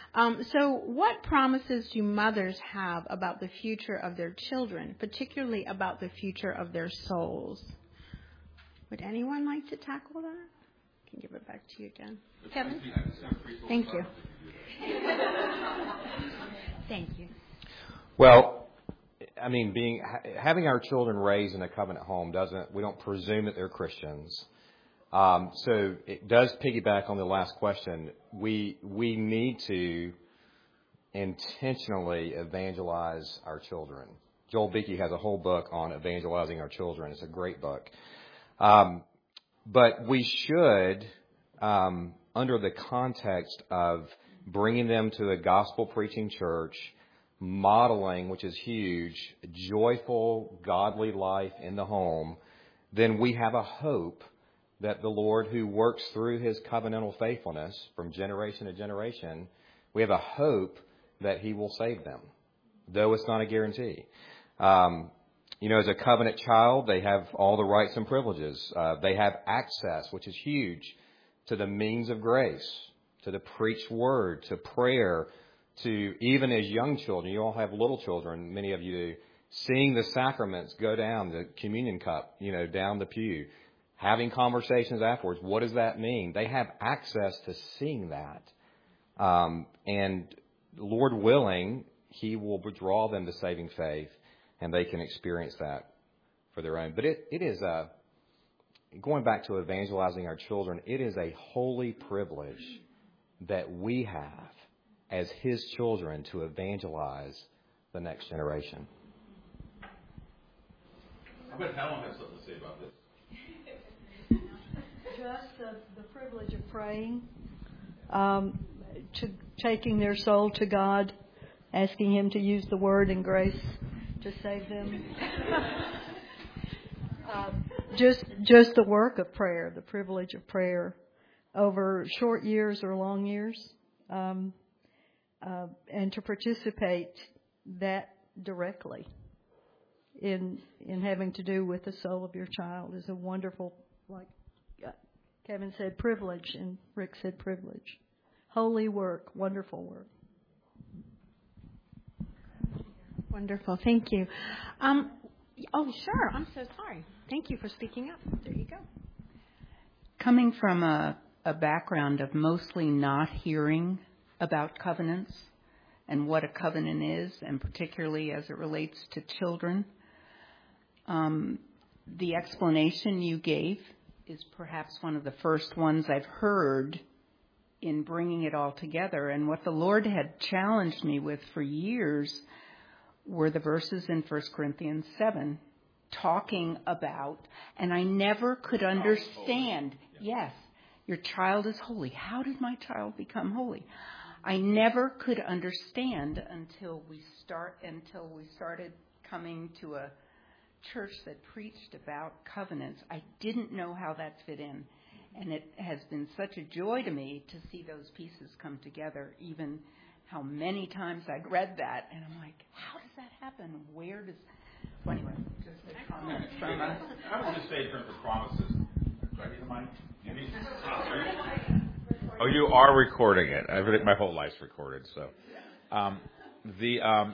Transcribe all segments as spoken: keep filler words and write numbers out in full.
Um, so what promises do mothers have about the future of their children, particularly about the future of their souls? Would anyone like to tackle that? I can give it back to you again. Kevin? Thank you. Thank you. Well, I mean, being having our children raised in a covenant home doesn't, we don't presume that they're Christians. Um, so it does piggyback on the last question. We we need to intentionally evangelize our children. Joel Beakey has a whole book on evangelizing our children. It's a great book. Um, but we should, um, under the context of bringing them to a gospel-preaching church, modeling, which is huge, joyful, godly life in the home, then we have a hope that the Lord, who works through his covenantal faithfulness from generation to generation, we have a hope that he will save them, though it's not a guarantee. Um, you know, as a covenant child, they have all the rights and privileges. Uh, they have access, which is huge, to the means of grace, to the preached word, to prayer, to even as young children. You all have little children, many of you do, seeing the sacraments go down, the communion cup, you know, down the pew, having conversations afterwards. What does that mean? They have access to seeing that. Um, and Lord willing, he will draw them to saving faith, and they can experience that for their own. But it, it is a, going back to evangelizing our children, it is a holy privilege that we have as his children to evangelize the next generation. I bet Helen has something to say about this. Just the, the privilege of praying, um, to taking their soul to God, asking him to use the word and grace to save them. um, just just the work of prayer, the privilege of prayer over short years or long years, um, uh, and to participate that directly in in having to do with the soul of your child is a wonderful, like Kevin said, privilege, and Rick said privilege. Holy work, wonderful work. Wonderful, thank you. Um, oh, sure, I'm so sorry. Thank you for speaking up. There you go. Coming from a, a background of mostly not hearing about covenants and what a covenant is, and particularly as it relates to children, um, the explanation you gave is perhaps one of the first ones I've heard in bringing it all together. And what the Lord had challenged me with for years were the verses in First Corinthians seven talking about, and I never could understand, yes, your child is holy. How did my child become holy? I never could understand until we start until we started coming to a church that preached about covenants. I didn't know how that fit in, and it has been such a joy to me to see those pieces come together, even how many times I'd read that, and I'm like, how does that happen? Where does... Well, anyway, just a comment from us. I would just say in terms of promises. Do I need the mic? You need Oh, you are recording it. I've my whole life's recorded, so. Um, the... Um,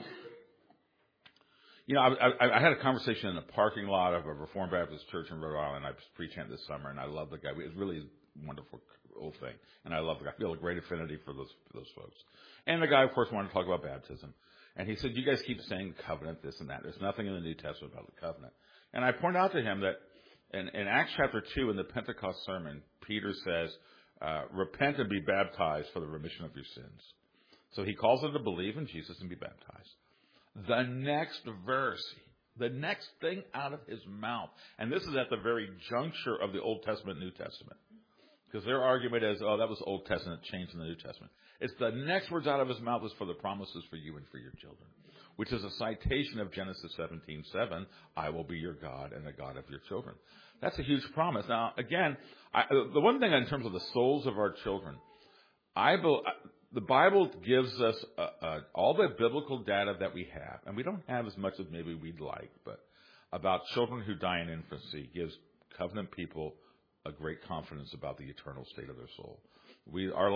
You know, I, I, I had a conversation in the parking lot of a Reformed Baptist church in Rhode Island. I was preaching it this summer, and I love the guy. It was really a wonderful old thing, and I love the guy. I feel a great affinity for those for those folks. And the guy, of course, wanted to talk about baptism. And he said, you guys keep saying covenant, this and that. There's nothing in the New Testament about the covenant. And I pointed out to him that in, in Acts chapter two, in the Pentecost sermon, Peter says, uh, repent and be baptized for the remission of your sins. So he calls them to believe in Jesus and be baptized. The next verse, the next thing out of his mouth, and this is at the very juncture of the Old Testament, New Testament, because their argument is, oh, that was Old Testament, changed in the New Testament. It's the next words out of his mouth is for the promises for you and for your children, which is a citation of Genesis seventeen seven, I will be your God and the God of your children. That's a huge promise. Now, again, I, the one thing in terms of the souls of our children, I believe... The Bible gives us uh, uh, all the biblical data that we have, and we don't have as much as maybe we'd like, but about children who die in infancy gives covenant people a great confidence about the eternal state of their soul. We, our last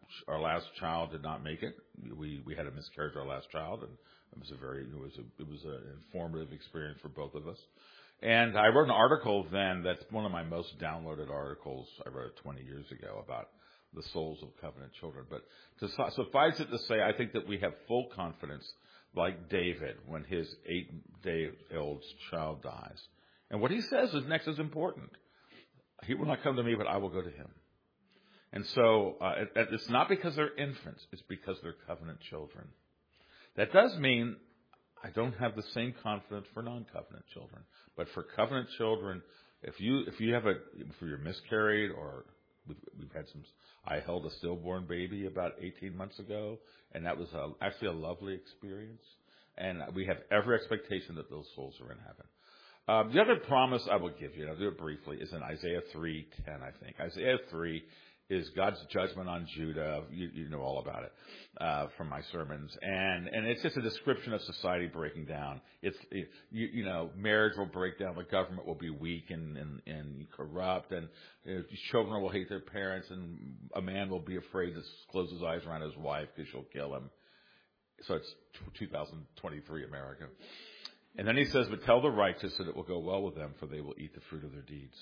our last child did not make it. We we had a miscarriage our last child, and it was a very it was a it was an informative experience for both of us. And I wrote an article then that's one of my most downloaded articles. I wrote twenty years ago about the souls of covenant children. But to suffice it to say, I think that we have full confidence, like David, when his eight-day-old child dies. And what he says is next is important. He will not come to me, but I will go to him. And so uh, it, it's not because they're infants. It's because they're covenant children. That does mean I don't have the same confidence for non-covenant children. But for covenant children, if you if you have a if you're miscarried or we've, we've had some, I held a stillborn baby about eighteen months ago, and that was a, actually a lovely experience. And we have every expectation that those souls are in heaven. Um, the other promise I will give you, and I'll do it briefly, is in Isaiah three ten, I think. Isaiah three is God's judgment on Judah. You, you know all about it uh, from my sermons. And and it's just a description of society breaking down. It's it, you, you know, marriage will break down. The government will be weak and, and, and corrupt. And you know, children will hate their parents. And a man will be afraid to close his eyes around his wife because she'll kill him. So it's two thousand twenty-three America. And then he says, but tell the righteous that it will go well with them, for they will eat the fruit of their deeds.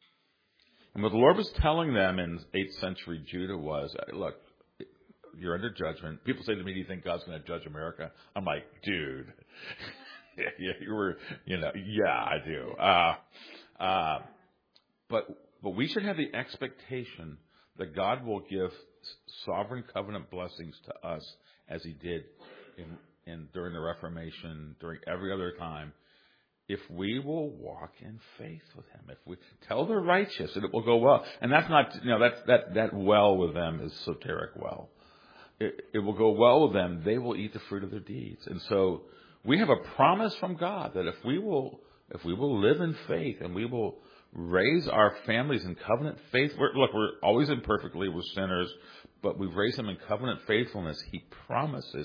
And what the Lord was telling them in eighth century Judah was, look, you're under judgment. People say to me, do you think God's going to judge America? I'm like, dude, yeah, you were, you know, yeah, I do. Uh, uh, but, but we should have the expectation that God will give sovereign covenant blessings to us as he did in, in during the Reformation, during every other time. If we will walk in faith with him, if we tell the righteous that it will go well, and that's not, you know, that that that well with them is soteric well. It, it will go well with them. They will eat the fruit of their deeds, and so we have a promise from God that if we will, if we will live in faith and we will raise our families in covenant faith. We're, look, we're always imperfectly, we're sinners, but we've raised them in covenant faithfulness. He promises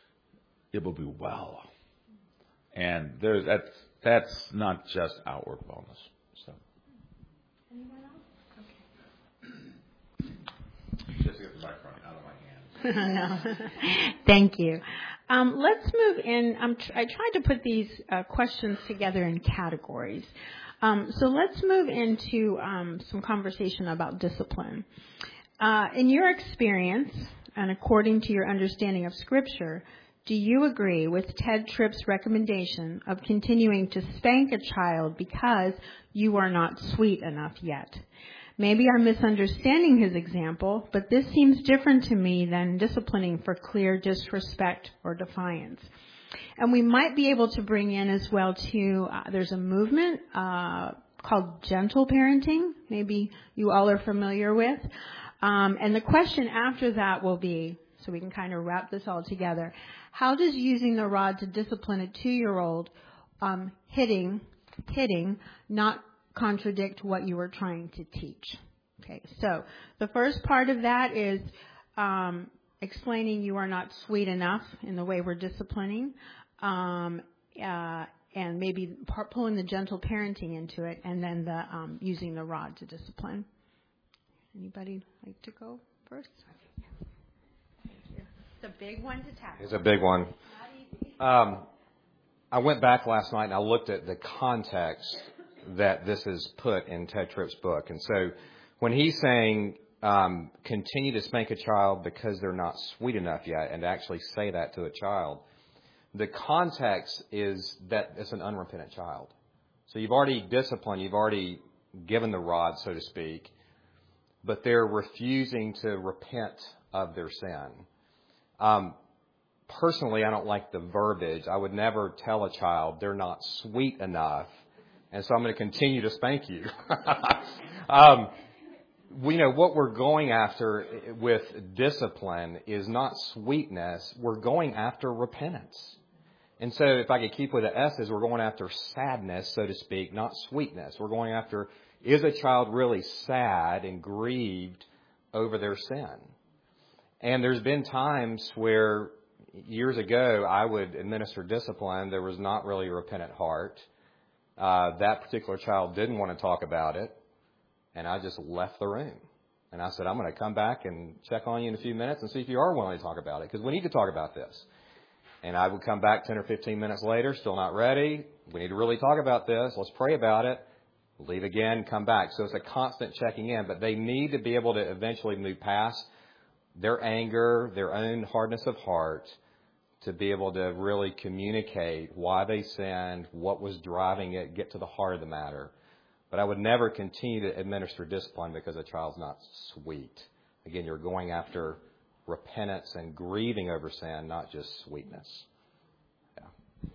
it will be well, and there's that's. That's not just outward wellness. So. Anyone else? Okay. Just get the microphone out of my hands. No. Thank you. Um, let's move in. Um, tr- I tried to put these uh, questions together in categories. Um, so let's move into um, some conversation about discipline. Uh, in your experience, and according to your understanding of Scripture, do you agree with Ted Tripp's recommendation of continuing to spank a child because you are not sweet enough yet? Maybe I'm misunderstanding his example, but this seems different to me than disciplining for clear disrespect or defiance. And we might be able to bring in as well, too, uh, there's a movement uh, called gentle parenting, maybe you all are familiar with. Um, and the question after that will be, so we can kind of wrap this all together, how does using the rod to discipline a two-year-old um, hitting, hitting, not contradict what you were trying to teach? Okay, so the first part of that is um, explaining you are not sweet enough in the way we're disciplining, um, uh, and maybe part, pulling the gentle parenting into it, and then the um, using the rod to discipline. Anybody like to go first? It's a big one to tackle. It's a big one. Um, I went back last night and I looked at the context that this is put in Ted Tripp's book. And so when he's saying um, continue to spank a child because they're not sweet enough yet, and to actually say that to a child, the context is that it's an unrepentant child. So you've already disciplined, you've already given the rod, so to speak, but they're refusing to repent of their sin. Um, personally, I don't like the verbiage. I would never tell a child they're not sweet enough, and so I'm going to continue to spank you. um, we know what we're going after with discipline is not sweetness. We're going after repentance. And so if I could keep with the S's, we're going after sadness, so to speak, not sweetness. We're going after, is a child really sad and grieved over their sin? And there's been times where years ago I would administer discipline. There was not really a repentant heart. Uh, that particular child didn't want to talk about it, and I just left the room. And I said, I'm going to come back and check on you in a few minutes and see if you are willing to talk about it, because we need to talk about this. And I would come back ten or fifteen minutes later, still not ready. We need to really talk about this. Let's pray about it. Leave again, come back. So it's a constant checking in. But they need to be able to eventually move past their anger, their own hardness of heart, to be able to really communicate why they sinned, what was driving it, get to the heart of the matter. But I would never continue to administer discipline because a child's not sweet. Again, you're going after repentance and grieving over sin, not just sweetness. Yeah.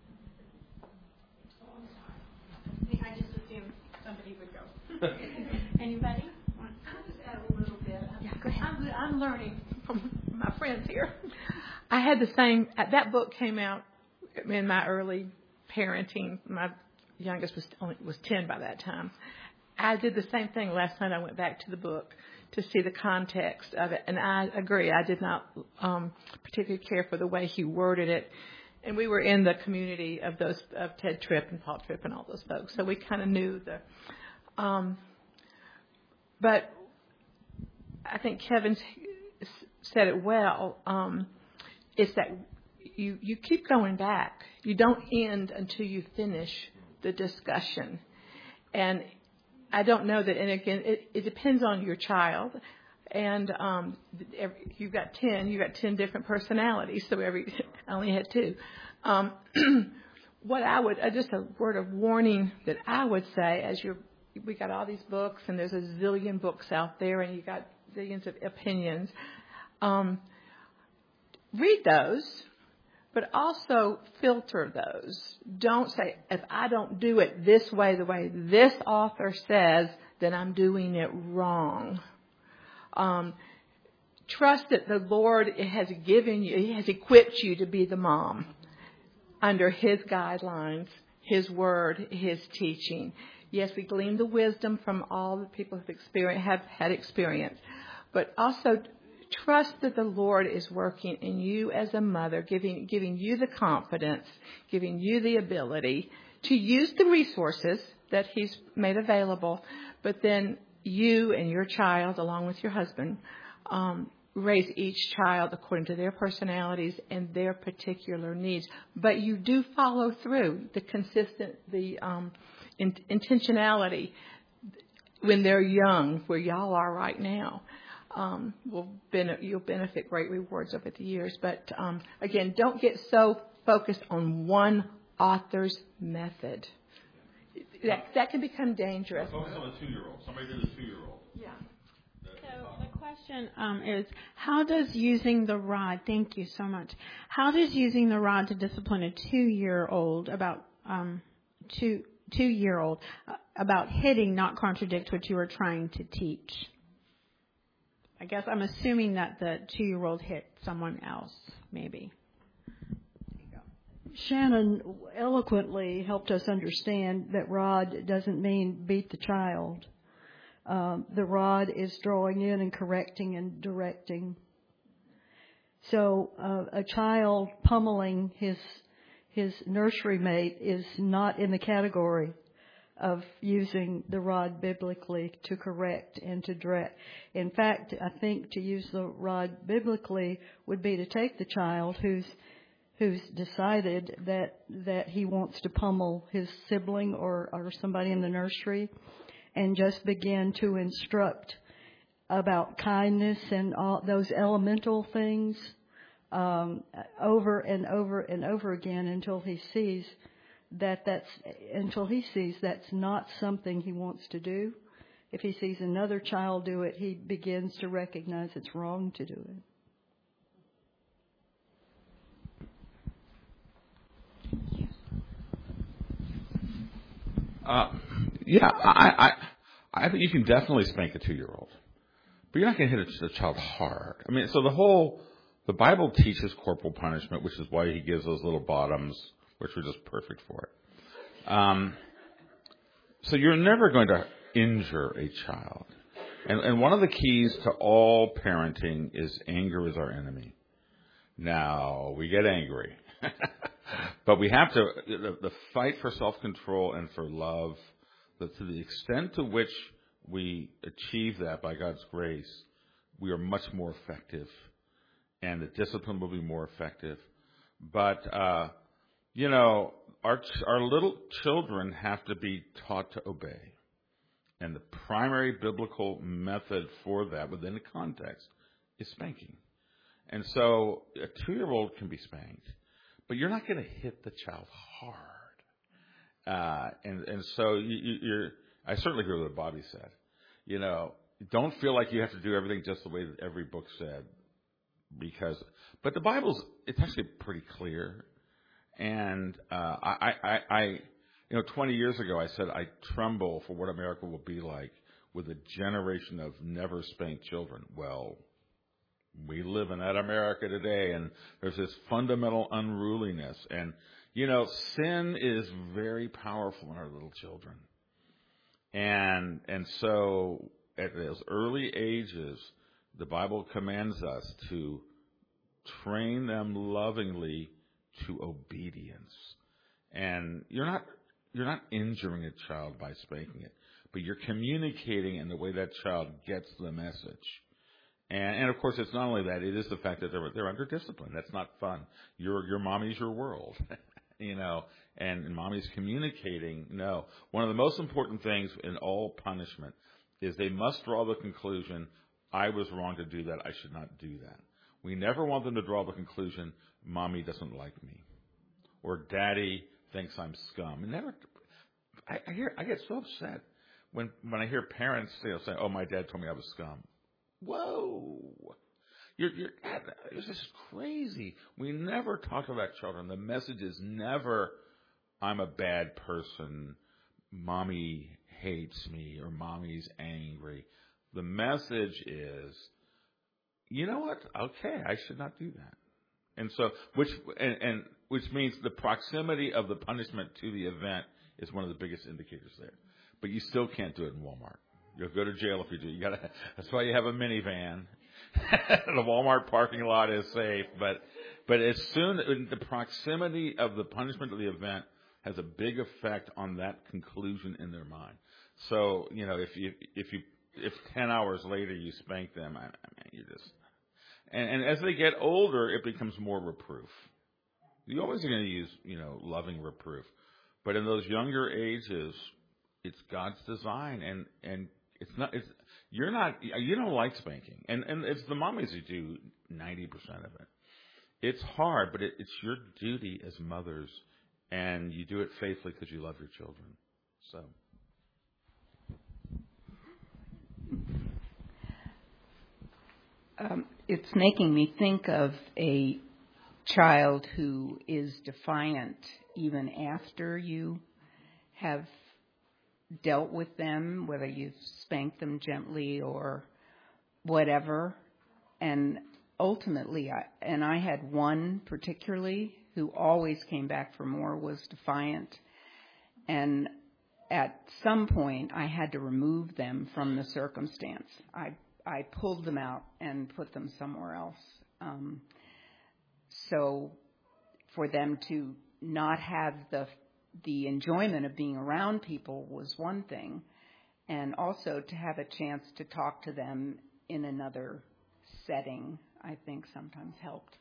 I just assumed somebody would go. Anybody? I'll just add a little bit. Yeah, go ahead. I'm, I'm learning from my friends here. I had the same. That book came out in my early parenting. My youngest was only was ten by that time. I did the same thing last night. I went back to the book to see the context of it, and I agree. I did not um, particularly care for the way he worded it. And we were in the community of those of Ted Tripp and Paul Tripp and all those folks, so we kind of knew the. Um, but I think Kevin said it well. Um, it's that you you keep going back. You don't end until you finish the discussion. And I don't know that, and again, it, it depends on your child. And um, every, you've got ten, you've got ten different personalities, so every, I only had two. Um, what I would, uh, just a word of warning that I would say, as you're, we got all these books, and there's a zillion books out there, and you got zillions of opinions. Um, read those. But also filter those. Don't say, if I don't do it this way, the way this author says, then I'm doing it wrong. Um, trust that the Lord has given you, He has equipped you to be the mom under His guidelines, His word, His teaching. Yes, we glean the wisdom from all the people who have, have had experience, but also trust that the Lord is working in you as a mother, giving giving you the confidence, giving you the ability to use the resources that He's made available, but then you and your child, along with your husband, um, raise each child according to their personalities and their particular needs. But you do follow through the consistent, the um, in, intentionality when they're young, where y'all are right now. Um, will ben- you'll benefit great rewards over the years. But um, again, don't get so focused on one author's method. That, that can become dangerous. Focus on the two-year-old. Somebody did a two-year-old. Yeah. So the question um, is, how does using the rod, thank you so much, how does using the rod to discipline a two-year-old about um, two, two-year-old uh, about hitting not contradict what you were trying to teach? I guess I'm assuming that the two-year-old hit someone else, maybe. Shannon eloquently helped us understand that rod doesn't mean beat the child. Um, the rod is drawing in and correcting and directing. So uh, a child pummeling his his nursery mate is not in the category of using the rod biblically to correct and to direct. In fact, I think to use the rod biblically would be to take the child who's who's decided that that he wants to pummel his sibling or, or somebody in the nursery, and just begin to instruct about kindness and all those elemental things um, over and over and over again until he sees that that's until he sees that's not something he wants to do. If he sees another child do it, he begins to recognize it's wrong to do it. Uh, yeah, I, I, I think you can definitely spank a two-year-old, but you're not going to hit a, a child hard. I mean, so the whole, the Bible teaches corporal punishment, which is why He gives those little bottoms, which are just perfect for it. Um, so you're never going to injure a child. And, and one of the keys to all parenting is anger is our enemy. Now, we get angry. But we have to, the, the fight for self-control and for love, that to the extent to which we achieve that by God's grace, we are much more effective, and the discipline will be more effective. But, uh, you know, our our little children have to be taught to obey. And the primary biblical method for that within the context is spanking. And so a two-year-old can be spanked, but you're not going to hit the child hard. Uh, and, and so you, you, you're, I certainly agree with what Bobby said. You know, don't feel like you have to do everything just the way that every book said. Because, but the Bible's, it's actually pretty clear. And uh, I, I, I, you know, twenty years ago I said I tremble for what America will be like with a generation of never spanked children. Well, we live in that America today, and there's this fundamental unruliness. And, you know, sin is very powerful in our little children. And and so at those early ages, the Bible commands us to train them lovingly to obedience. And you're not you're not injuring a child by spanking it, but you're communicating in the way that child gets the message. And, and of course, it's not only that; it is the fact that they're they're under discipline. That's not fun. Your your mommy's your world, you know. And, and mommy's communicating. No, one of the most important things in all punishment is they must draw the conclusion: I was wrong to do that. I should not do that. We never want them to draw the conclusion: Mommy doesn't like me, or Daddy thinks I'm scum. And never. I, I hear. I get so upset when when I hear parents, you know, say, "Oh, my dad told me I was scum." Whoa! You're, you're, this is crazy. We never talk about children. The message is never, I'm a bad person, mommy hates me, or mommy's angry. The message is, you know what? Okay, I should not do that. And so, which and, and which means the proximity of the punishment to the event is one of the biggest indicators there. But you still can't do it in Walmart. You'll go to jail if you do. You gotta. That's why you have a minivan. The Walmart parking lot is safe, but but as soon the proximity of the punishment of the event has a big effect on that conclusion in their mind. So you know, if you if you if ten hours later you spank them, I, I mean, you just and, and as they get older, it becomes more reproof. You're always going to use you know loving reproof, but in those younger ages, it's God's design, and and it's not. It's you're not. You don't like spanking, and and it's the mommies who do ninety percent of it. It's hard, but it, it's your duty as mothers, and you do it faithfully because you love your children. So. Um, it's making me think of a child who is defiant even after you have dealt with them, whether you've spanked them gently or whatever. And ultimately, I, and I had one particularly who always came back for more, was defiant. And at some point, I had to remove them from the circumstance. I I pulled them out and put them somewhere else. Um, so for them to not have the the enjoyment of being around people was one thing, and also to have a chance to talk to them in another setting, I think sometimes helped.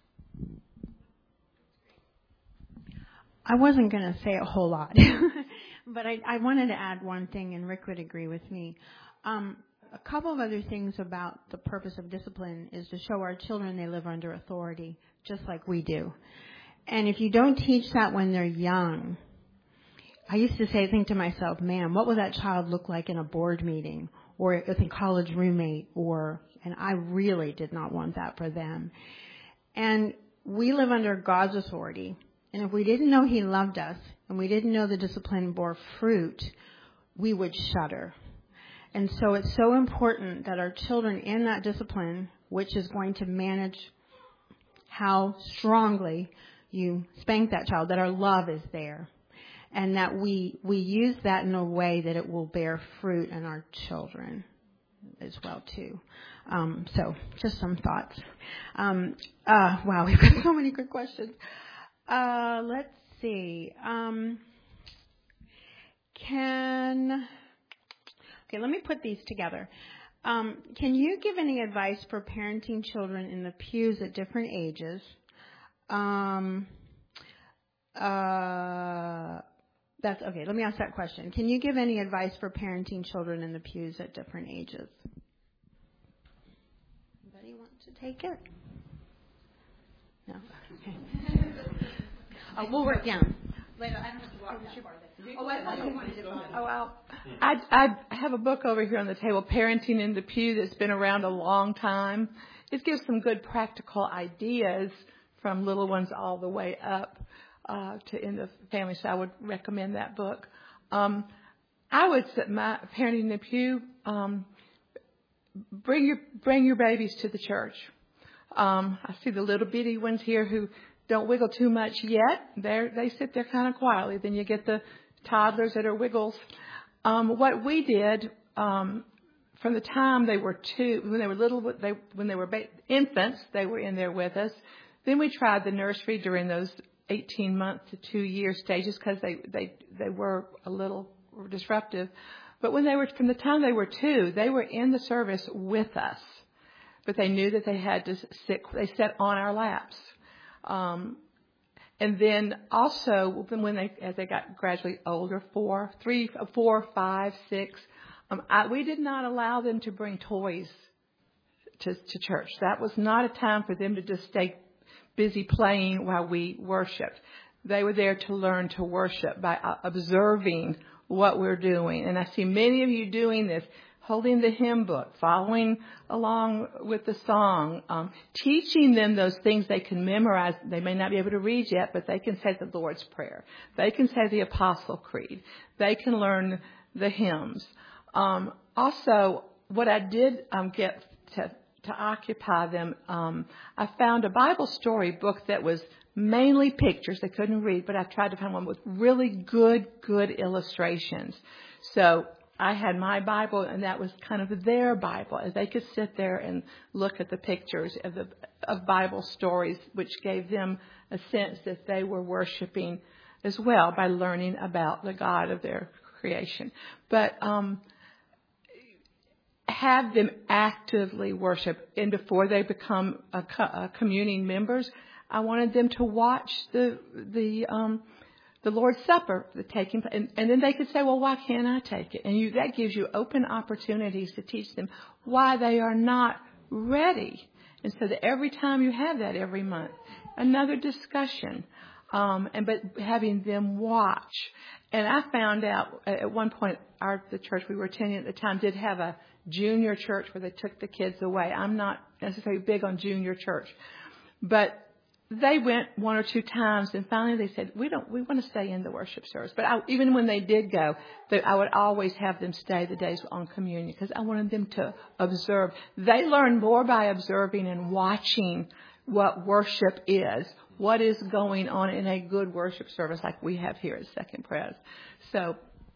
I wasn't going to say a whole lot, but I, I wanted to add one thing, and Rick would agree with me. Um, a couple of other things about the purpose of discipline is to show our children they live under authority, just like we do. And if you don't teach that when they're young, I used to say, think to myself, man, what would that child look like in a board meeting or with a college roommate? Or, and I really did not want that for them. And we live under God's authority. And if we didn't know He loved us and we didn't know the discipline bore fruit, we would shudder. And so it's so important that our children in that discipline, which is going to manage how strongly you spank that child, that our love is there. And that we, we use that in a way that it will bear fruit in our children as well, too. Um, so just some thoughts. Um, uh, wow, we've got so many good questions. Uh, let's see. Um, can, Okay, let me put these together. Um, can you give any advice for parenting children in the pews at different ages? Um, uh, that's okay. Let me ask that question. Can you give any advice for parenting children in the pews at different ages? Anybody want to take it? No. Okay. Oh, we'll work down. Wait, I don't have to walk that far. Oh, I thought you wanted to go. Oh, well, I, I have a book over here on the table, Parenting in the Pew, that's been around a long time. It gives some good practical ideas from little ones all the way up uh, to in the family. So I would recommend that book. Um, I would say my Parenting in the Pew. Um, bring your bring your babies to the church. Um, I see the little bitty ones here who don't wiggle too much yet. They they sit there kind of quietly. Then you get the toddlers that are wiggles. Um, what we did um, from the time they were two, when they were little, they when they were ba- infants, they were in there with us. Then we tried the nursery during those eighteen month to two year stages because they they they were a little disruptive. But when they were from the time they were two, they were in the service with us. But they knew that they had to sit. They sat on our laps. Um, And then also, when they, as they got gradually older, four, three, four, five, six, um, I, we did not allow them to bring toys to, to church. That was not a time for them to just stay busy playing while we worshiped. They were there to learn to worship by uh, observing what we're doing. And I see many of you doing this, holding the hymn book, following along with the song, um, teaching them those things they can memorize. They may not be able to read yet, but they can say the Lord's Prayer. They can say the Apostle Creed. They can learn the hymns. Um, also, what I did um, get to, to occupy them, um, I found a Bible story book that was mainly pictures. They couldn't read, but I tried to find one with really good, good illustrations. So I had my Bible, and that was kind of their Bible, as they could sit there and look at the pictures of the of Bible stories, which gave them a sense that they were worshiping as well by learning about the God of their creation. But um, have them actively worship, and before they become a, a communing members, I wanted them to watch the the um, the Lord's Supper, the taking, and, and then they could say, well, why can't I take it? And you, that gives you open opportunities to teach them why they are not ready. And so that every time you have that every month, another discussion, um, and but having them watch. And I found out at one point, our the church we were attending at the time did have a junior church where they took the kids away. I'm not necessarily big on junior church, but they went one or two times, and finally they said, we don't, we want to stay in the worship service. But I, even when they did go, they, I would always have them stay the days on communion because I wanted them to observe. They learn more by observing and watching what worship is, what is going on in a good worship service like we have here at Second Pres. So,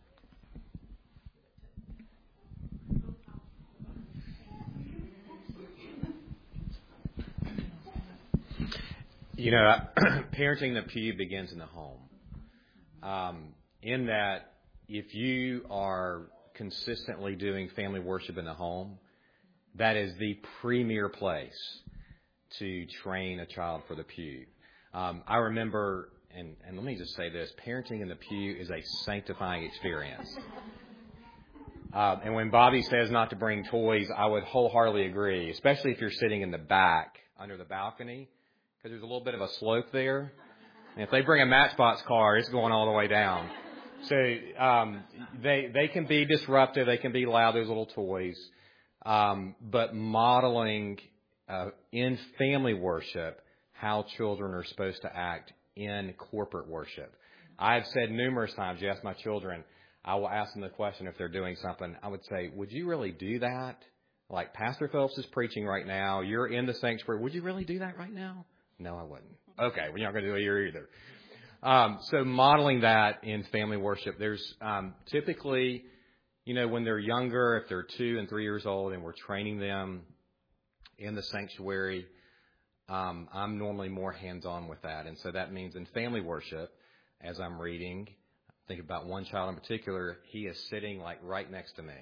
You know, parenting the pew begins in the home. Um, in that, if you are consistently doing family worship in the home, that is the premier place to train a child for the pew. Um, I remember, and, and let me just say this, parenting in the pew is a sanctifying experience. Uh, and when Bobby says not to bring toys, I would wholeheartedly agree, especially if you're sitting in the back under the balcony, because there's a little bit of a slope there. And if they bring a Matchbox car, it's going all the way down. So um, they they can be disruptive. They can be loud, those little toys. Um, but modeling uh, in family worship how children are supposed to act in corporate worship. I've said numerous times, you ask my children, I will ask them the question if they're doing something. I would say, would you really do that? Like Pastor Phelps is preaching right now. You're in the sanctuary. Would you really do that right now? No, I wouldn't. Okay, we're not going to do it here either. Um, so modeling that in family worship, there's um, typically, you know, when they're younger, if they're two and three years old and we're training them in the sanctuary, um, I'm normally more hands-on with that. And so that means in family worship, as I'm reading, think about one child in particular, he is sitting like right next to me.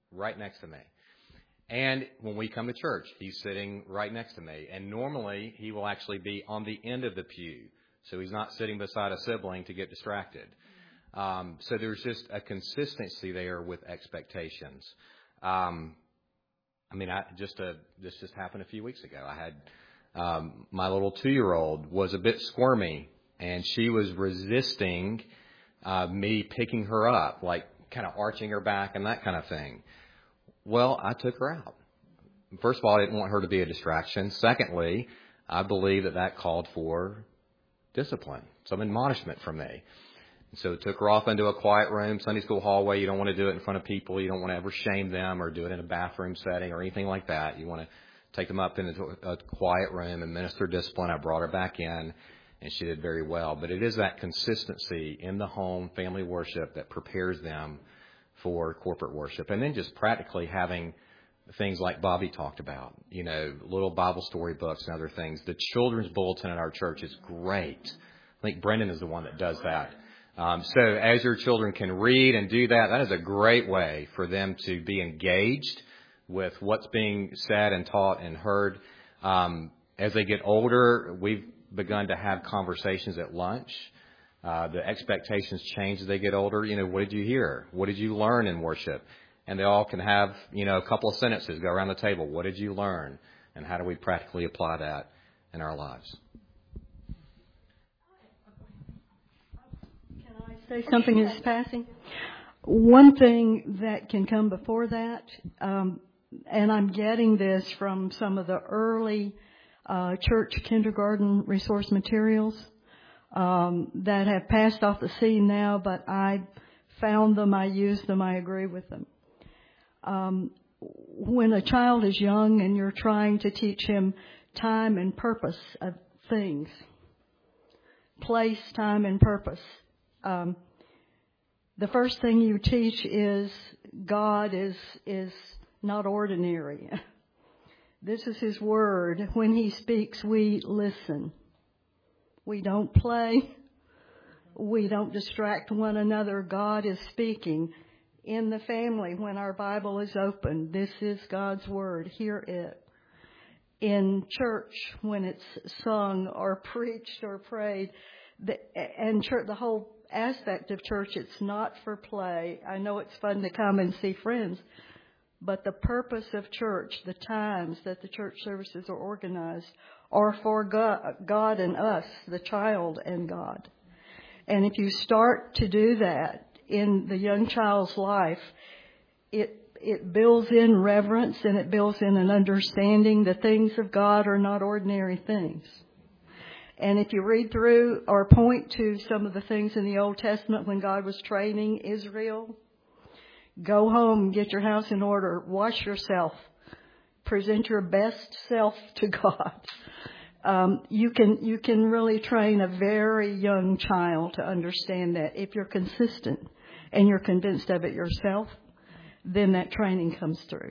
right next to me. And when we come to church, he's sitting right next to me. And normally he will actually be on the end of the pew. So he's not sitting beside a sibling to get distracted. Um, so there's just a consistency there with expectations. Um, I mean, I just a, this just happened a few weeks ago. I had um, my little two-year-old was a bit squirmy, and she was resisting uh, me picking her up, like kind of arching her back and that kind of thing. Well, I took her out. First of all, I didn't want her to be a distraction. Secondly, I believe that that called for discipline, some admonishment from me. So took her off into a quiet room, Sunday school hallway. You don't want to do it in front of people. You don't want to ever shame them or do it in a bathroom setting or anything like that. You want to take them up into a quiet room and minister discipline. I brought her back in, and she did very well. But it is that consistency in the home, family worship, that prepares them for corporate worship. And then just practically having things like Bobby talked about, you know, little Bible story books and other things. The children's bulletin at our church is great. I think Brendan is the one that does that. Um, so as your children can read and do that, that is a great way for them to be engaged with what's being said and taught and heard. Um, as they get older, we've begun to have conversations at lunch. Uh, the expectations change as they get older. You know, what did you hear? What did you learn in worship? And they all can have, you know, a couple of sentences, go around the table. What did you learn? And how do we practically apply that in our lives? Say something is passing. One thing that can come before that, um, and I'm getting this from some of the early uh, church kindergarten resource materials um, that have passed off the scene now, but I found them, I used them, I agree with them. Um, when a child is young and you're trying to teach him time and purpose of things, place, time, and purpose, Um, the first thing you teach is God is is not ordinary. This is His Word. When He speaks, we listen. We don't play. We don't distract one another. God is speaking. In the family, when our Bible is open, this is God's Word. Hear it. In church, when it's sung or preached or prayed, the, and church, the whole aspect of church, it's not for play. I know it's fun to come and see friends, but the purpose of church, the times that the church services are organized, are for God, God and us, the child and God. And if you start to do that in the young child's life, it it builds in reverence and it builds in an understanding the things of God are not ordinary things. And if you read through or point to some of the things in the Old Testament when God was training Israel, go home, get your house in order, wash yourself, present your best self to God. Um, you can you can really train a very young child to understand that. If you're consistent and you're convinced of it yourself, then that training comes through.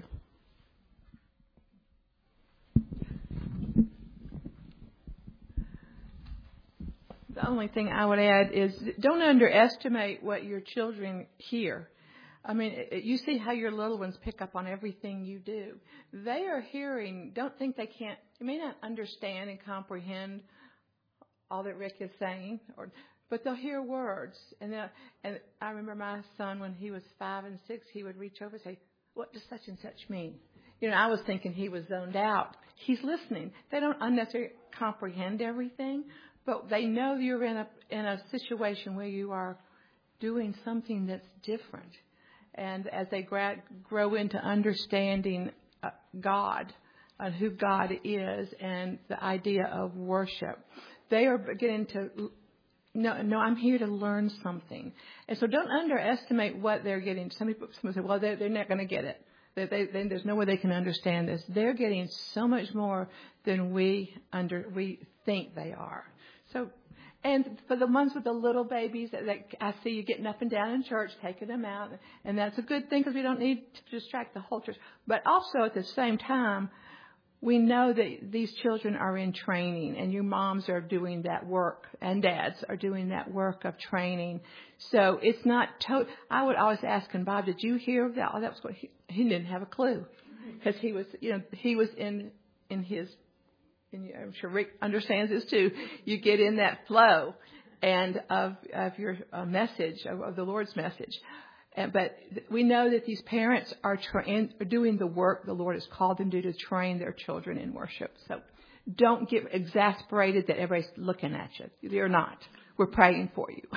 The only thing I would add is don't underestimate what your children hear. I mean, it, you see how your little ones pick up on everything you do. They are hearing, don't think they can't, you may not understand and comprehend all that Rick is saying, or, but they'll hear words. And, and I remember my son, when he was five and six, he would reach over and say, what does such and such mean? You know, I was thinking he was zoned out. He's listening. They don't unnecessarily comprehend everything, but they know you're in a in a situation where you are doing something that's different. And as they gra- grow into understanding uh, God and who God is and the idea of worship, they are beginning to, no, no, I'm here to learn something. And so don't underestimate what they're getting. Some people, some people say, well, they're, they're not going to get it. They, they, they, there's no way they can understand this. They're getting so much more than we under we think they are. So, and for the ones with the little babies, that, that I see you getting up and down in church, taking them out, and that's a good thing because we don't need to distract the whole church. But also at the same time, we know that these children are in training, and you moms are doing that work, and dads are doing that work of training. So it's not to- I would always ask, and Bob, did you hear that? Oh, that was what he, he didn't have a clue, because he was, you know, he was in in his. And I'm sure Rick understands this too. You get in that flow, and of of your uh, message, of, of the Lord's message. And, but we know that these parents are, tra- are doing the work the Lord has called them to do to train their children in worship. So don't get exasperated that everybody's looking at you. They're not. We're praying for you.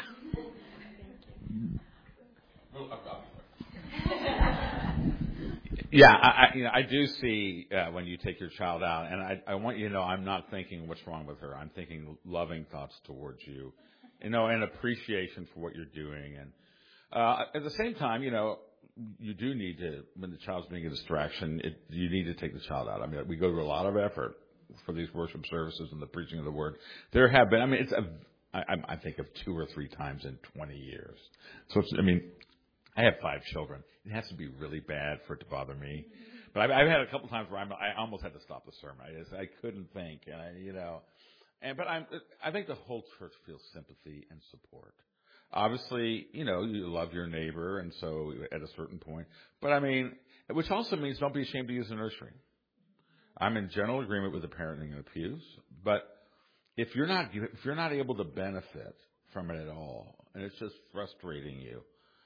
Yeah, I, I, you know, I do see uh, when you take your child out, and I, I want you to know I'm not thinking what's wrong with her. I'm thinking loving thoughts towards you, you know, and appreciation for what you're doing. And uh, at the same time, you know, you do need to, when the child's being a distraction, it, you need to take the child out. I mean, we go to a lot of effort for these worship services and the preaching of the word. There have been, I mean, it's a, I, I think of two or three times in twenty years. So it's, I mean, I have five children. It has to be really bad for it to bother me. But I've, I've had a couple times where I'm, I almost had to stop the sermon. I just, I couldn't think, and I, you know, and but I'm, I think the whole church feels sympathy and support. Obviously, you know, you love your neighbor, and so at a certain point. But I mean, which also means don't be ashamed to use the nursery. I'm in general agreement with the parenting in the pews, but if you're not, if you're not able to benefit from it at all, and it's just frustrating you.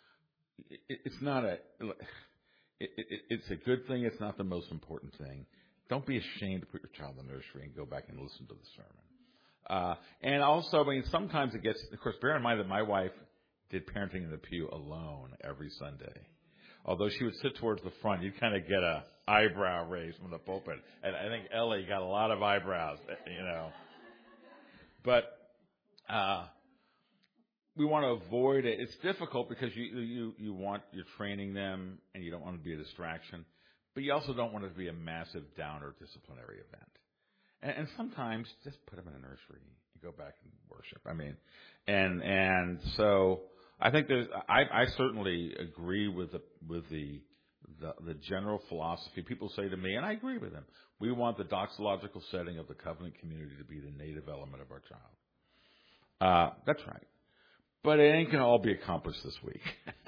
It, it's not a. It, it, it's a good thing. It's not the most important thing. Don't be ashamed to put your child in the nursery and go back and listen to the sermon. Uh, and also, I mean, sometimes it gets. Of course, bear in mind that my wife did parenting in the pew alone every Sunday. Although she would sit towards the front, you'd kind of get a eyebrow raise from the pulpit. And I think Ellie got a lot of eyebrows, you know. But. Uh, We want to avoid it. It's difficult because you, you, you want, you're training them and you don't want to be a distraction, but you also don't want it to be a massive downer disciplinary event. And, and sometimes just put them in a nursery and go back and worship. I mean, and, and so I think there's, I, I certainly agree with the, with the, the, the general philosophy. People say to me, and I agree with them, we want the doxological setting of the covenant community to be the native element of our child. Uh, that's right. But it ain't going to all be accomplished this week.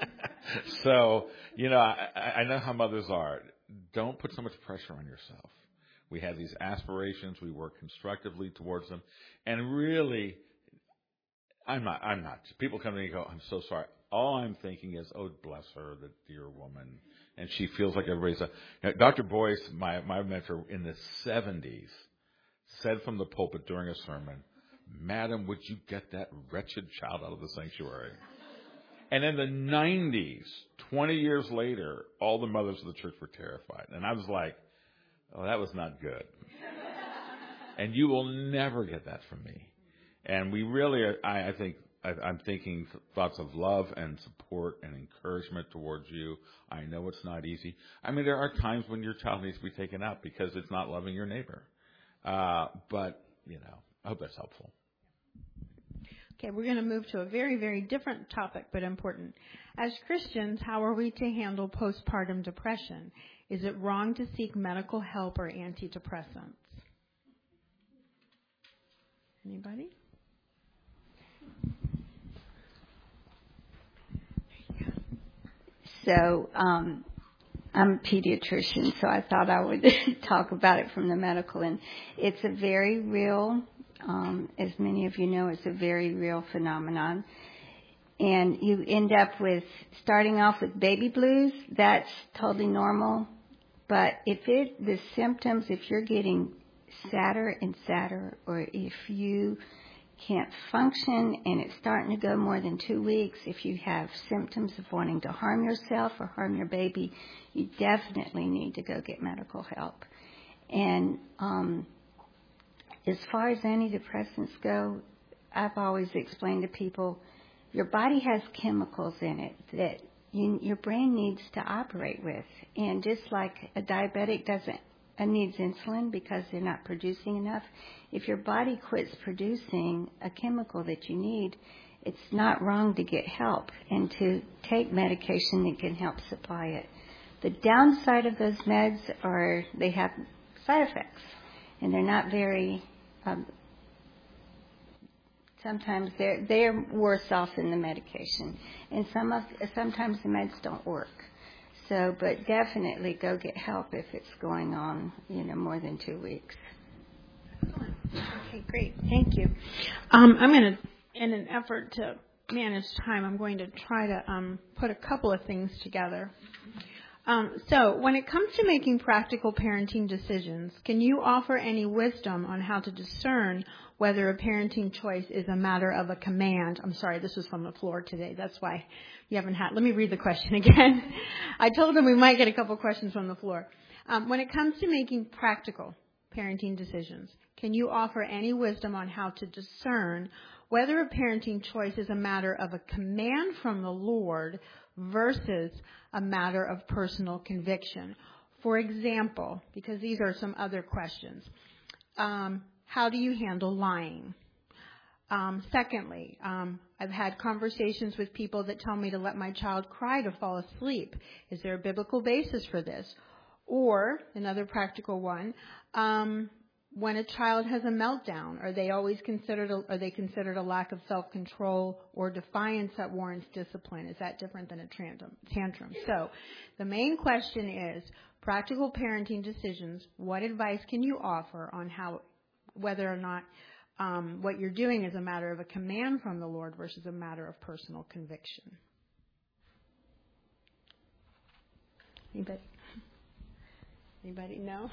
So, you know, I, I know how mothers are. Don't put so much pressure on yourself. We have these aspirations. We work constructively towards them. And really, I'm not, I'm not. People come to me and go, I'm so sorry. All I'm thinking is, oh, bless her, the dear woman. And she feels like everybody's a, you know, Doctor Boyce, my, my mentor in the seventies, said from the pulpit during a sermon, Madam, would you get that wretched child out of the sanctuary? And in the nineties, twenty years later, all the mothers of the church were terrified. And I was like, oh, that was not good. And you will never get that from me. And we really are, I, I think, I, I'm thinking thoughts of love and support and encouragement towards you. I know it's not easy. I mean, there are times when your child needs to be taken out because it's not loving your neighbor. Uh, but, you know, I hope that's helpful. Okay, we're going to move to a very, very different topic, but important. As Christians, how are we to handle postpartum depression? Is it wrong to seek medical help or antidepressants? Anybody? So, um, I'm a pediatrician, so I thought I would talk about it from the medical end. It's a very real, um, as many of you know, it's a very real phenomenon. And you end up with, starting off with baby blues, that's totally normal. But if it, the symptoms, if you're getting sadder and sadder, or if you can't function and it's starting to go more than two weeks, if you have symptoms of wanting to harm yourself or harm your baby, you definitely need to go get medical help. And um, as far as antidepressants go, I've always explained to people, your body has chemicals in it that you, your brain needs to operate with. And just like a diabetic doesn't uh, needs insulin because they're not producing enough, if your body quits producing a chemical that you need, it's not wrong to get help and to take medication that can help supply it. The downside of those meds are they have side effects, and they're not very. Um, sometimes they're they're worse off than the medication, and some of sometimes the meds don't work. So, but definitely go get help if it's going on, you know, more than two weeks. Excellent. Okay, great. Thank you. Um, I'm going to, in an effort to manage time, I'm going to try to um, put a couple of things together. Um, so, when it comes to making practical parenting decisions, can you offer any wisdom on how to discern whether a parenting choice is a matter of a command? I'm sorry, this was from the floor today. That's why you haven't had. Let me read the question again. I told them we might get a couple questions from the floor. Um, when it comes to making practical parenting decisions, can you offer any wisdom on how to discern whether a parenting choice is a matter of a command from the Lord versus a matter of personal conviction? For example, because these are some other questions. Um, how do you handle lying? Um, secondly, um, I've had conversations with people that tell me to let my child cry to fall asleep. Is there a biblical basis for this? Or, another practical one, um, when a child has a meltdown, are they always considered, a, are they considered a lack of self-control or defiance that warrants discipline? Is that different than a tantrum? So, the main question is, practical parenting decisions, what advice can you offer on how, whether or not um, what you're doing is a matter of a command from the Lord versus a matter of personal conviction? Anybody? Anybody know?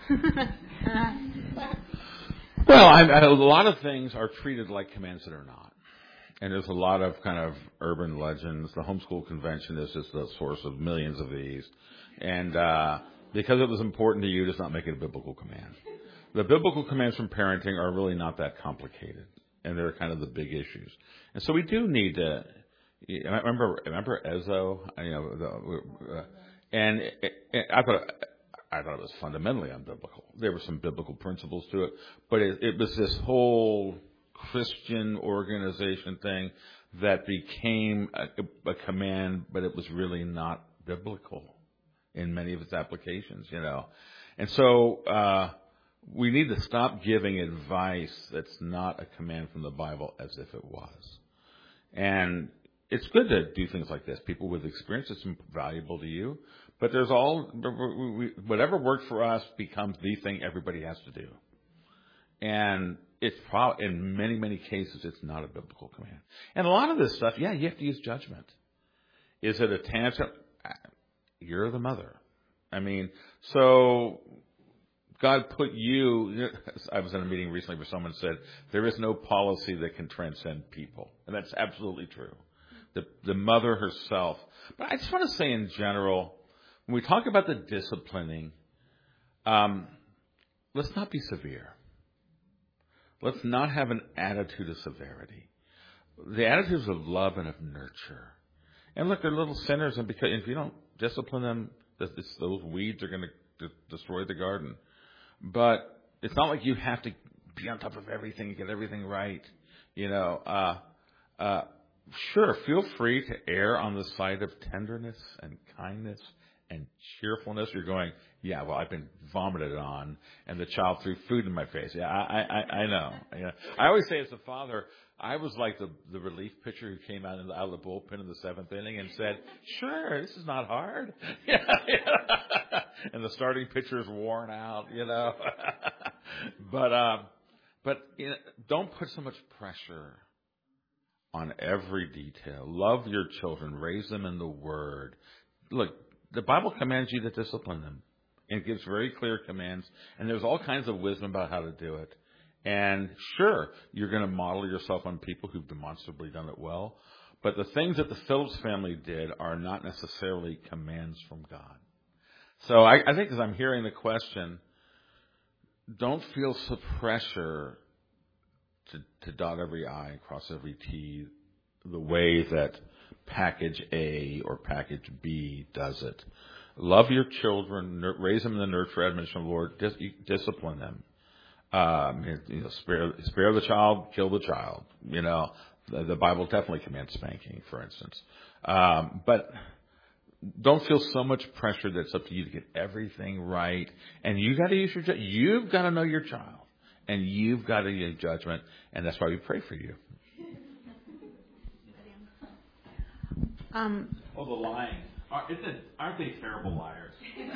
Well, I, I, a lot of things are treated like commands that are not. And there's a lot of kind of urban legends. The homeschool convention is just the source of millions of these. And uh, because it was important to you, does not make it a biblical command. The biblical commands from parenting are really not that complicated. And they're kind of the big issues. And so we do need to, I remember, remember Ezo, you know, the, uh, and it, it, I thought, I thought it was fundamentally unbiblical. There were some biblical principles to it, but it, it was this whole Christian organization thing that became a, a command, but it was really not biblical in many of its applications, you know. And so uh, we need to stop giving advice that's not a command from the Bible as if it was. And it's good to do things like this. People with experience, it's valuable to you. But there's all, whatever worked for us becomes the thing everybody has to do. And it's probably, in many, many cases, it's not a biblical command. And a lot of this stuff, yeah, you have to use judgment. Is it a tantrum? You're the mother. I mean, so God put you, I was in a meeting recently where someone said, there is no policy that can transcend people. And that's absolutely true. The, the mother herself. But I just want to say in general, when we talk about the disciplining, um, let's not be severe. Let's not have an attitude of severity. The attitudes of love and of nurture. And look, they're little sinners, and because if you don't discipline them, it's, those weeds are going to destroy the garden. But it's not like you have to be on top of everything and get everything right. You know, uh, uh, sure, feel free to err on the side of tenderness and kindness and cheerfulness. You're going, yeah, well, I've been vomited on, and the child threw food in my face. Yeah, I, I, I know. Yeah. I always say as a father, I was like the, the relief pitcher who came out, in the, out of the bullpen in the seventh inning and said, sure, this is not hard. Yeah, yeah. And the starting pitcher is worn out, you know. but um, but you know, don't put so much pressure on every detail. Love your children. Raise them in the Word. Look, the Bible commands you to discipline them. It gives very clear commands. And there's all kinds of wisdom about how to do it. And sure, you're going to model yourself on people who've demonstrably done it well. But the things that the Phillips family did are not necessarily commands from God. So I, I think as I'm hearing the question, don't feel some pressure to, to dot every I and cross every T the way that package A or package B does it. Love your children, raise them in the nurture admonition of the Lord, dis- discipline them. Um, you know, spare, spare the child, kill the child. You know, the, the Bible definitely commands spanking, for instance. Um, but don't feel so much pressure that it's up to you to get everything right. And you got to use your ju- you've got to know your child, and you've got to use judgment, and that's why we pray for you. Um, oh, the lying! Are, isn't it, aren't they terrible liars?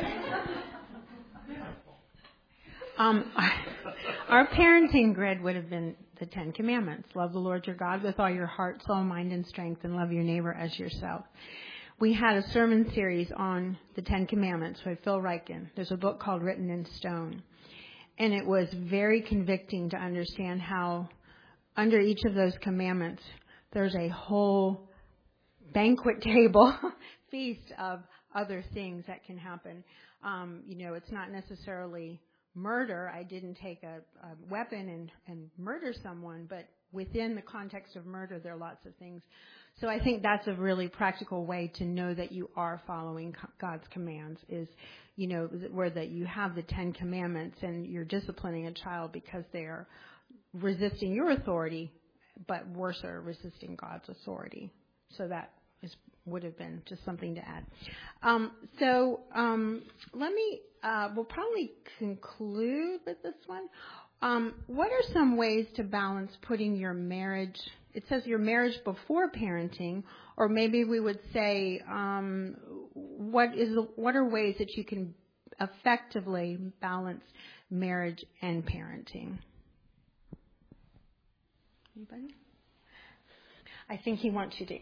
um, our parenting grid would have been the Ten Commandments: love the Lord your God with all your heart, soul, mind, and strength, and love your neighbor as yourself. We had a sermon series on the Ten Commandments by Phil Ryken. There's a book called Written in Stone. And it was very convicting to understand how under each of those commandments, there's a whole banquet table feast of other things that can happen. Um, you know, it's not necessarily murder. I didn't take a, a weapon and, and murder someone, but within the context of murder, there are lots of things. So I think that's a really practical way to know that you are following God's commands is, you know, where that you have the Ten Commandments and you're disciplining a child because they are resisting your authority, but worse are resisting God's authority. So that is would have been just something to add. Um, so um, let me, uh, we'll probably conclude with this one. Um, what are some ways to balance putting your marriage, it says your marriage before parenting, or maybe we would say, um, what is what are ways that you can effectively balance marriage and parenting? Anybody? I think he wants you to.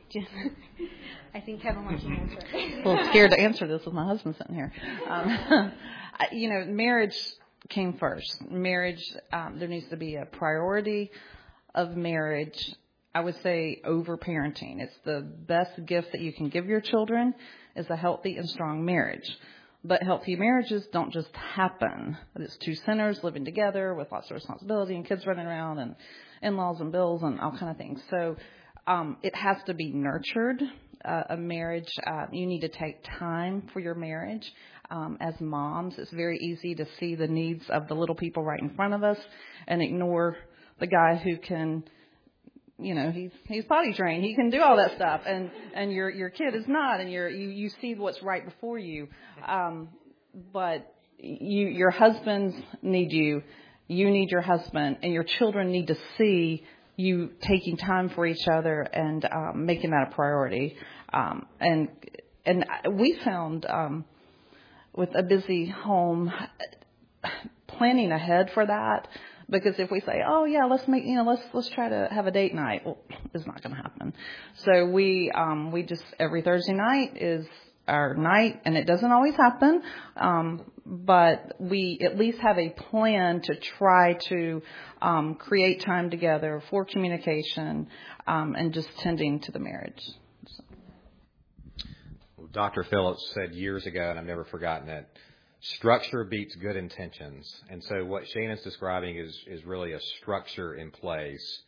I think Kevin wants you to answer it. Well, I'm scared to answer this with my husband sitting here. Um, you know, marriage came first. Marriage, um, there needs to be a priority of marriage. I would say over parenting. It's the best gift that you can give your children is a healthy and strong marriage. But healthy marriages don't just happen. It's two sinners living together with lots of responsibility and kids running around and in-laws and bills and all kind of things. So um, it has to be nurtured. Uh, a marriage, uh, you need to take time for your marriage. Um, as moms, it's very easy to see the needs of the little people right in front of us and ignore the guy who can, you know, he's he's potty trained. He can do all that stuff, and, and your your kid is not, and you're, you you see what's right before you. Um, but you your husbands need you, you need your husband, and your children need to see you taking time for each other and um, making that a priority. Um, and and we found. Um, with a busy home, planning ahead for that, because if we say, oh yeah, let's make, you know, let's, let's try to have a date night, well, it's not going to happen. So we, um, we just, every Thursday night is our night, and it doesn't always happen. Um, but we at least have a plan to try to, um, create time together for communication, um, and just tending to the marriage. So. Doctor Phillips said years ago, and I've never forgotten it, structure beats good intentions. And so what Shannon's describing is, is really a structure in place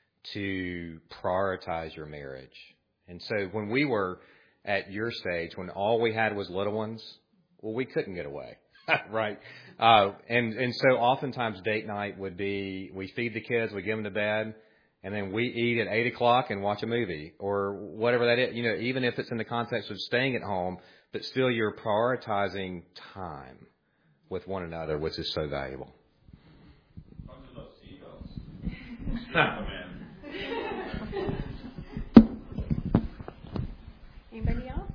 to prioritize your marriage. And so when we were at your stage, when all we had was little ones, well, we couldn't get away, right? Uh, and, and so oftentimes date night would be, we feed the kids, we give them to bed, and then we eat at eight o'clock and watch a movie or whatever that is, you know, even if it's in the context of staying at home, but still you're prioritizing time with one another, which is so valuable. Anybody else?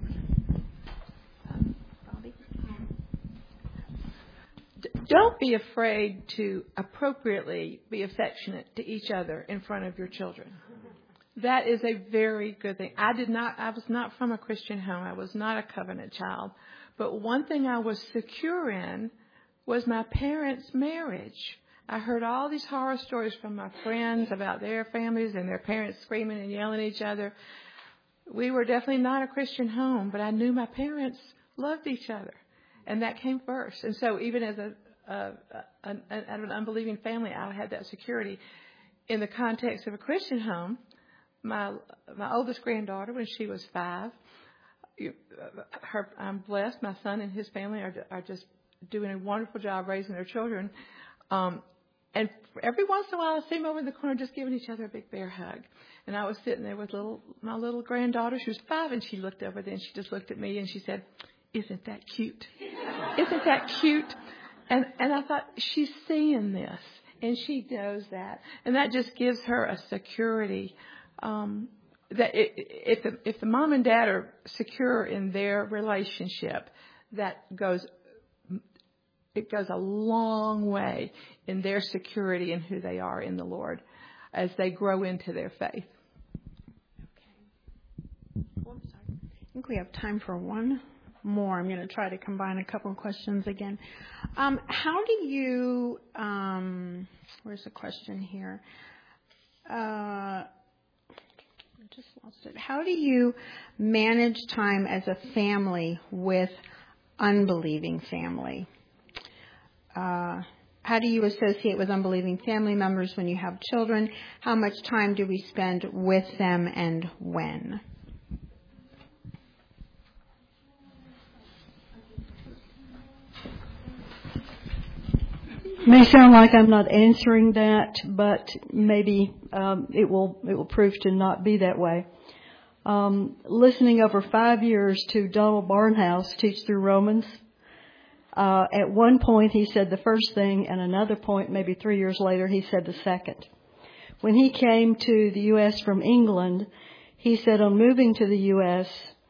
Bobby? Don't be afraid to appropriately be affectionate to each other in front of your children. That is a very good thing. I did not, I was not from a Christian home. I was not a covenant child. But one thing I was secure in was my parents' marriage. I heard all these horror stories from my friends about their families and their parents screaming and yelling at each other. We were definitely not a Christian home, but I knew my parents loved each other. And that came first. And so even as a, a, a, an unbelieving family, I had that security. In the context of a Christian home, my my oldest granddaughter, when she was five, her, I'm blessed. My son and his family are, are just doing a wonderful job raising their children. Um, and every once in a while I see them over in the corner just giving each other a big bear hug. And I was sitting there with little my little granddaughter. She was five, and she looked over there and she just looked at me and she said, "Isn't that cute? Isn't that cute?" And and I thought, she's seeing this, and she knows that, and that just gives her a security. Um, that it, if the if the mom and dad are secure in their relationship, that goes it goes a long way in their security and who they are in the Lord as they grow into their faith. Oh, I'm sorry. I think we have time for one more. I'm going to try to combine a couple of questions again. Um, how do you, um, where's the question here? Uh, I just lost it. How do you manage time as a family with unbelieving family? Uh, how do you associate with unbelieving family members when you have children? How much time do we spend with them, and when? May sound like I'm not answering that, but maybe um, it will it will prove to not be that way. Um, listening over five years to Donald Barnhouse teach through Romans, uh, at one point he said the first thing, and another point, maybe three years later, he said the second. When he came to the U S from England, he said on moving to the U S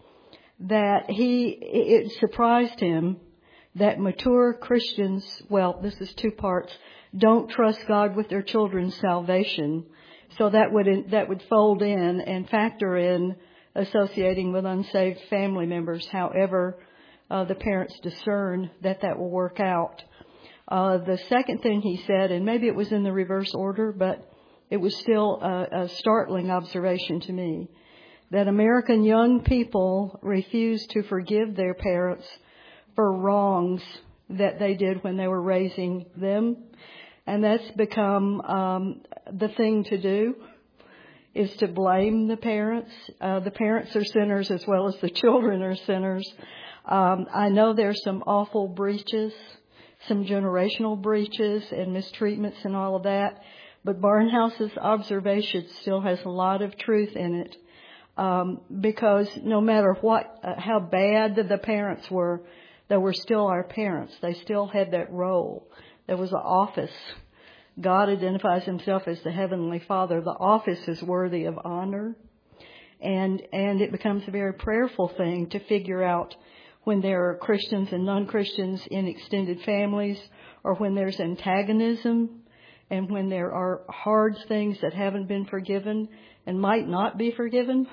that he it surprised him that mature Christians, well, this is two parts, don't trust God with their children's salvation. So that would that would fold in and factor in associating with unsaved family members. However, uh, the parents discern that that will work out. Uh, the second thing he said, and maybe it was in the reverse order, but it was still a, a startling observation to me, that American young people refuse to forgive their parents for wrongs that they did when they were raising them. And that's become um, the thing to do, is to blame the parents. Uh, the parents are sinners as well as the children are sinners. Um, I know there's some awful breaches, some generational breaches and mistreatments and all of that, but Barnhouse's observation still has a lot of truth in it, um, because no matter what, uh, how bad the parents were, they were still our parents. They still had that role. There was an office. God identifies himself as the Heavenly Father. The office is worthy of honor. And and it becomes a very prayerful thing to figure out when there are Christians and non-Christians in extended families, or when there's antagonism, and when there are hard things that haven't been forgiven and might not be forgiven.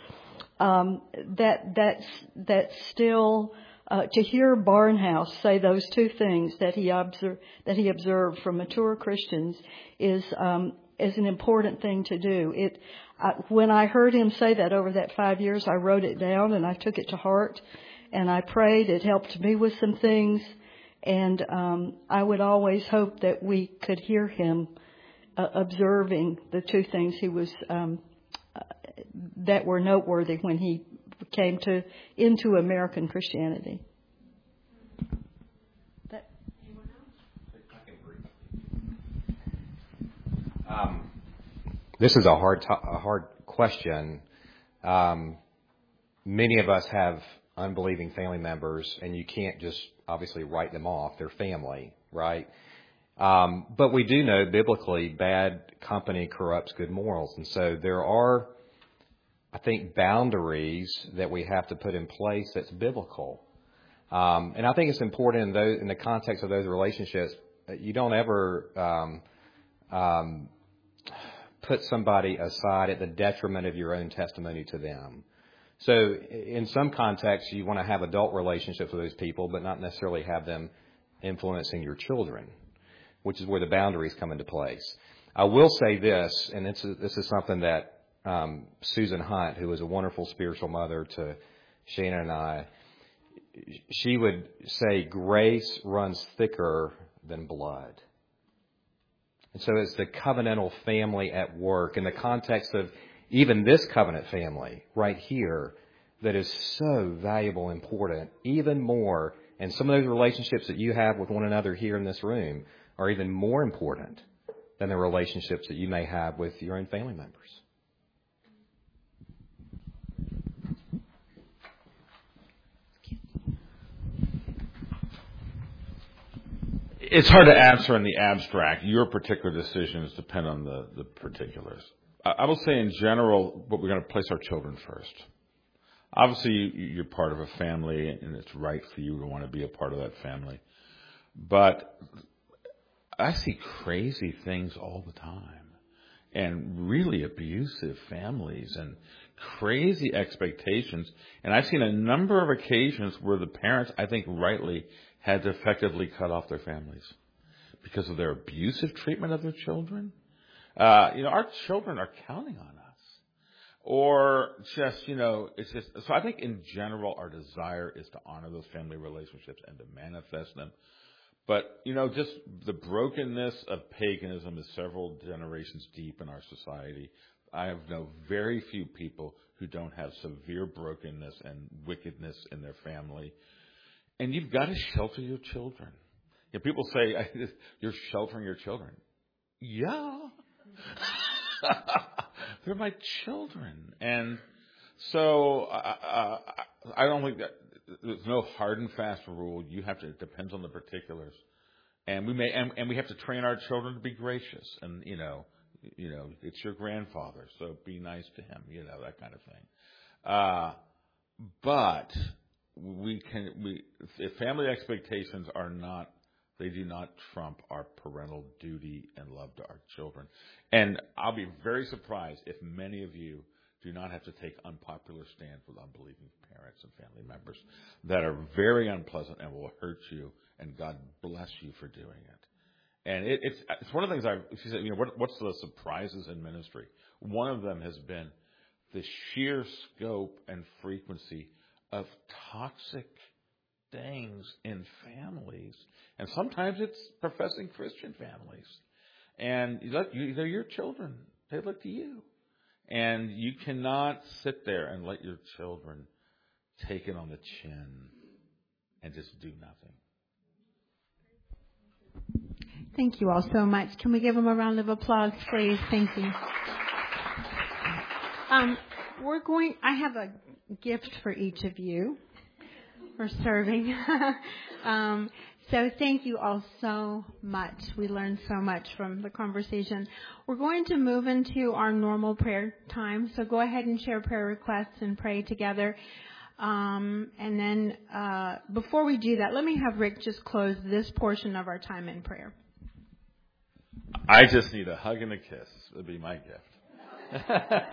Um, that that's that's still... Uh, to hear Barnhouse say those two things that he observed that he observed from mature Christians is um, is an important thing to do. It uh, when I heard him say that over that five years, I wrote it down and I took it to heart, and I prayed. It helped me with some things, and um, I would always hope that we could hear him uh, observing the two things he was um, uh, that were noteworthy when he came to into American Christianity. That, anyone else? Um, this is a hard to- a hard question. Um, many of us have unbelieving family members, and you can't just obviously write them off. They're family, right? Um, but we do know biblically bad company corrupts good morals, and so there are, I think, boundaries that we have to put in place that's biblical. Um, and I think it's important in those, in the context of those relationships, you don't ever um, um, put somebody aside at the detriment of your own testimony to them. So in some contexts, you want to have adult relationships with those people, but not necessarily have them influencing your children, which is where the boundaries come into place. I will say this, and this is, this is something that Um, Susan Hunt, who was a wonderful spiritual mother to Shannon and I, she would say grace runs thicker than blood. And so it's the covenantal family at work in the context of even this covenant family right here that is so valuable and important, even more. And some of those relationships that you have with one another here in this room are even more important than the relationships that you may have with your own family members. It's hard to answer in the abstract. Your particular decisions depend on the, the particulars. I, I will say in general, but we're going to place our children first. Obviously, you, you're part of a family, and it's right for you to want to be a part of that family. But I see crazy things all the time, and really abusive families, and crazy expectations. And I've seen a number of occasions where the parents, I think rightly, had to effectively cut off their families because of their abusive treatment of their children. Uh, you know, our children are counting on us. Or just, you know, it's just, so I think in general our desire is to honor those family relationships and to manifest them. But, you know, just the brokenness of paganism is several generations deep in our society. I have known very few people who don't have severe brokenness and wickedness in their family. And you've got to shelter your children. You know, people say, you're sheltering your children. Yeah. They're my children. And so uh, I don't think that there's no hard and fast rule. You have to, it depends on the particulars. And we may, and, and we have to train our children to be gracious. And, you know, you know, it's your grandfather, so be nice to him, you know, that kind of thing. Uh, but we can, we, if family expectations are not, they do not trump our parental duty and love to our children. And I'll be very surprised if many of you do not have to take unpopular stands with unbelieving parents and family members that are very unpleasant and will hurt you, and God bless you for doing it. And it, it's it's one of the things I, she said, you know, what, what's the surprises in ministry? One of them has been the sheer scope and frequency of toxic things in families. And sometimes it's professing Christian families. And you look, you, they're your children. They look to you. And you cannot sit there and let your children take it on the chin and just do nothing. Thank you all so much. Can we give them a round of applause, please? Thank you. Um, we're going, I have a gift for each of you for serving. um, so thank you all so much. We learned so much from the conversation. We're going to move into our normal prayer time. So go ahead and share prayer requests and pray together. Um, and then uh, before we do that, let me have Rick just close this portion of our time in prayer. I just need a hug and a kiss. Would be my gift.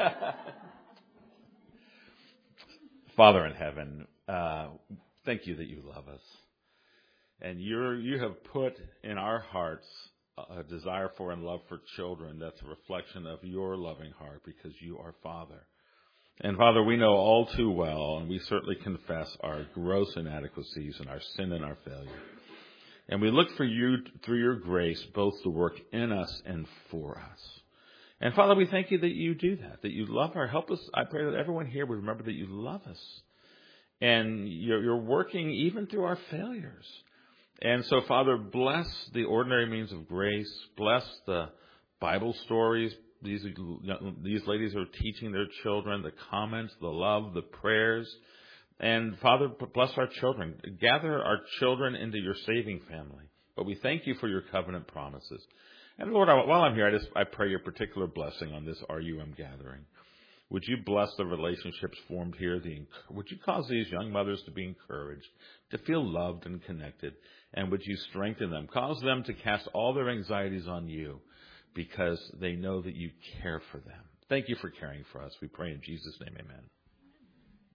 Father in heaven, uh, thank you that you love us. And you're, you have put in our hearts a desire for and love for children that's a reflection of your loving heart because you are Father. And Father, we know all too well, and we certainly confess our gross inadequacies and our sin and our failure. And we look for you, through your grace, both to work in us and for us. And Father, we thank you that you do that, that you love our, help us. I pray that everyone here would remember that you love us. And you're, you're working even through our failures. And so, Father, bless the ordinary means of grace. Bless the Bible stories. These, these ladies are teaching their children, the comments, the love, the prayers. And Father, bless our children. Gather our children into your saving family. But we thank you for your covenant promises. And Lord, while I'm here, I just I pray your particular blessing on this R U M gathering. Would you bless the relationships formed here? The, would you cause these young mothers to be encouraged, to feel loved and connected? And would you strengthen them? Cause them to cast all their anxieties on you because they know that you care for them. Thank you for caring for us. We pray in Jesus' name, amen.